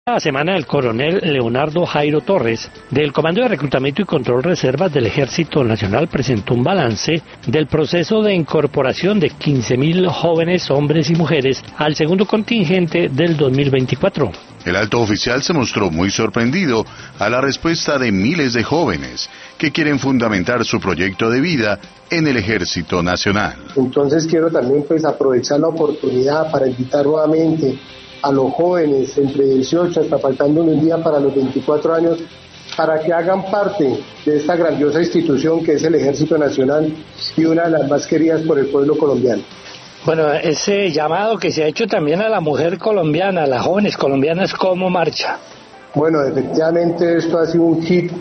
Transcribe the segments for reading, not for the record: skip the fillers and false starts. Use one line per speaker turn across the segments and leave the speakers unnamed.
La semana el coronel Leonardo Jairo Torres, del Comando de Reclutamiento y Control Reservas del Ejército Nacional, presentó un balance del proceso de incorporación de 15.000 jóvenes, hombres y mujeres, al segundo contingente del 2024.
El alto oficial se mostró muy sorprendido a la respuesta de miles de jóvenes que quieren fundamentar su proyecto de vida en el Ejército Nacional.
Entonces quiero también aprovechar la oportunidad para invitar nuevamente a los jóvenes entre 18 hasta faltando un día para los 24 años, para que hagan parte de esta grandiosa institución que es el Ejército Nacional y una de las más queridas por el pueblo colombiano.
Bueno, ese llamado que se ha hecho también a la mujer colombiana, a las jóvenes colombianas, ¿cómo marcha?
Bueno, efectivamente esto ha sido un hit,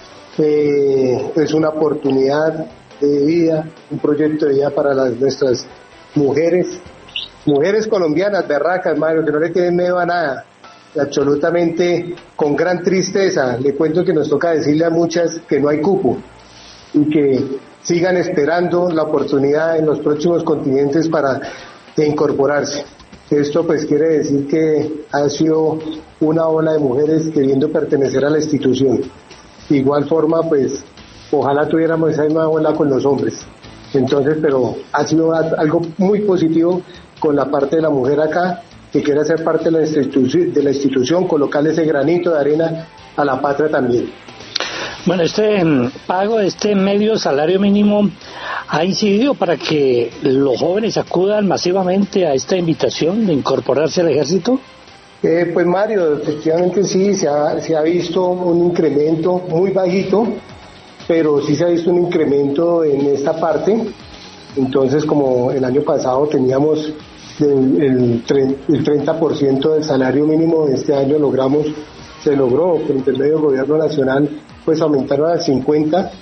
es una oportunidad de vida, un proyecto de vida para nuestras mujeres colombianas, berracas, Mario, que no le tienen miedo a nada, absolutamente con gran tristeza. Le cuento que nos toca decirle a muchas que no hay cupo y que sigan esperando la oportunidad en los próximos continentes para incorporarse. Esto pues quiere decir que ha sido una ola de mujeres queriendo pertenecer a la institución. De igual forma, pues ojalá tuviéramos esa misma ola con los hombres. Entonces, pero ha sido algo muy positivo con la parte de la mujer acá, que quiere ser parte de la institución, colocarle ese granito de arena a la patria también.
Bueno, este pago, este medio salario mínimo, ha incidido para que los jóvenes acudan masivamente a esta invitación de incorporarse al ejército.
Pues Mario, efectivamente sí, se ha visto un incremento muy bajito, pero sí se ha visto un incremento en esta parte. Entonces, como el año pasado teníamos el 30% del salario mínimo, este año se logró por intermedio del gobierno nacional, pues aumentaron al 50%,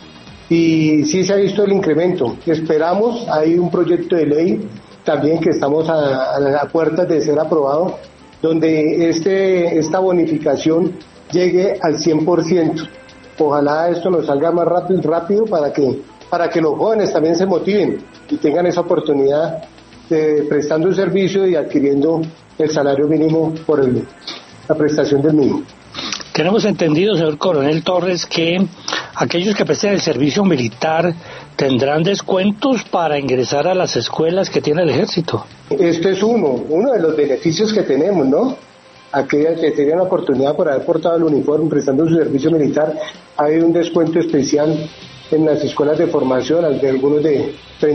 y sí se ha visto el incremento. Esperamos, hay un proyecto de ley también que estamos a puertas de ser aprobado, donde esta bonificación llegue al 100%. Ojalá esto nos salga más rápido para que los jóvenes también se motiven y tengan esa oportunidad de prestando un servicio y adquiriendo el salario mínimo por la prestación del mismo.
Tenemos entendido, señor Coronel Torres, que aquellos que presten el servicio militar tendrán descuentos para ingresar a las escuelas que tiene el ejército.
Esto es uno de los beneficios que tenemos, ¿no? Aquellas que tenían la oportunidad por haber portado el uniforme prestando su servicio militar, hay un descuento especial en las escuelas de formación, de algunos de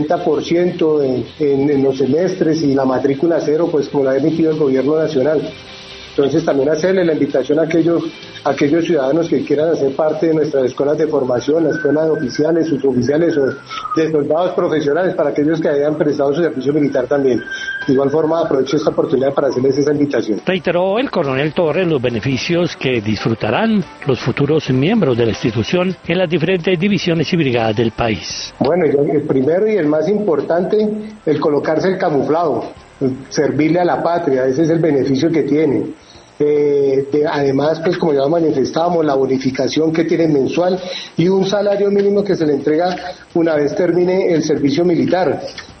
30% en los semestres, y la matrícula cero, pues como la ha emitido el gobierno nacional. Entonces también hacerle la invitación a aquellos ciudadanos que quieran hacer parte de nuestras escuelas de formación, las escuelas de oficiales, suboficiales o de soldados profesionales, para aquellos que hayan prestado su servicio militar también. De igual forma aprovecho esta oportunidad para hacerles esa invitación.
Reiteró el coronel Torres los beneficios que disfrutarán los futuros miembros de la institución en las diferentes divisiones y brigadas del país.
Bueno, el primero y el más importante, el colocarse el camuflado, servirle a la patria, ese es el beneficio que tiene. Además, pues como ya manifestábamos, la bonificación que tiene mensual y un salario mínimo que se le entrega una vez termine el servicio militar.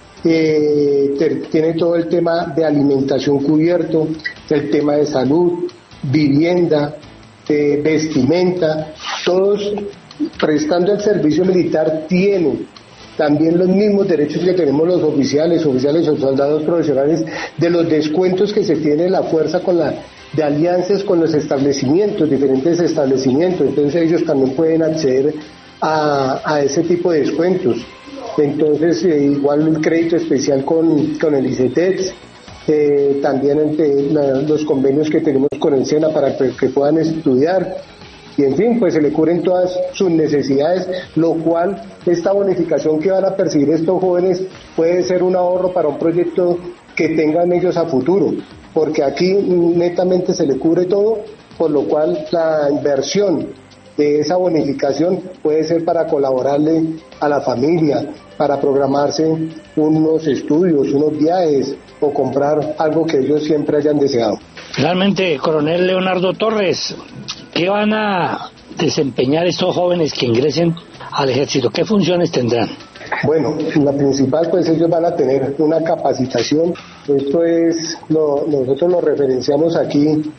Tiene todo el tema de alimentación cubierto, el tema de salud, vivienda, vestimenta, todos prestando el servicio militar tienen también los mismos derechos que tenemos los oficiales o soldados profesionales, de los descuentos que se tiene la fuerza de alianzas con los establecimientos, diferentes establecimientos. Entonces ellos también pueden acceder a ese tipo de descuentos. Entonces igual un crédito especial con el ICETEX, también entre los convenios que tenemos con el SENA para que puedan estudiar, y en fin, pues se le cubren todas sus necesidades, lo cual esta bonificación que van a percibir estos jóvenes puede ser un ahorro para un proyecto que tengan ellos a futuro, porque aquí netamente se le cubre todo, por lo cual la inversión de esa bonificación puede ser para colaborarle a la familia, para programarse unos estudios, unos viajes o comprar algo que ellos siempre hayan deseado.
Finalmente, coronel Leonardo Torres, ¿qué van a desempeñar estos jóvenes que ingresen al ejército? ¿Qué funciones tendrán?
Bueno, la principal, pues ellos van a tener una capacitación. Esto es, nosotros lo referenciamos aquí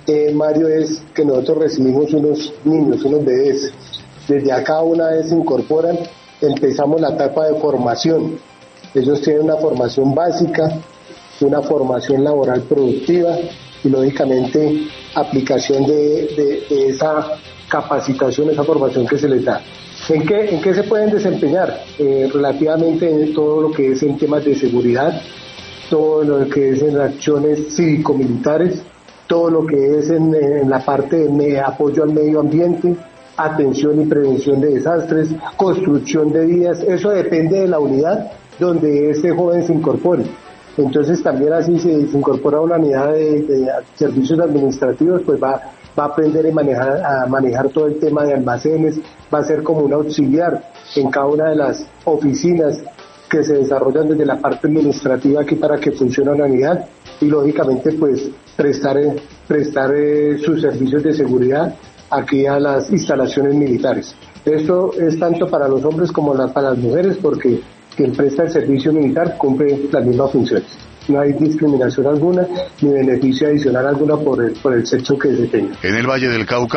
Mario, es que nosotros recibimos unos niños, unos bebés. Desde acá, una vez se incorporan, empezamos la etapa de formación. Ellos tienen una formación básica, una formación laboral productiva y lógicamente aplicación de esa capacitación, esa formación que se les da. ¿En qué se pueden desempeñar? Relativamente en todo lo que es en temas de seguridad, todo lo que es en acciones cívico-militares, todo lo que es en la parte de apoyo al medio ambiente, atención y prevención de desastres, construcción de vías. Eso depende de la unidad donde ese joven se incorpore. Entonces también así se incorpora a una unidad de servicios administrativos, pues va a aprender a manejar todo el tema de almacenes, va a ser como un auxiliar en cada una de las oficinas que se desarrollan desde la parte administrativa aquí para que funcione la unidad y lógicamente pues prestar sus servicios de seguridad aquí a las instalaciones militares. Esto es tanto para los hombres como para las mujeres porque quien presta el servicio militar cumple las mismas funciones. No hay discriminación alguna ni beneficio adicional alguna por el sexo que se tenga.
En el Valle del Cauca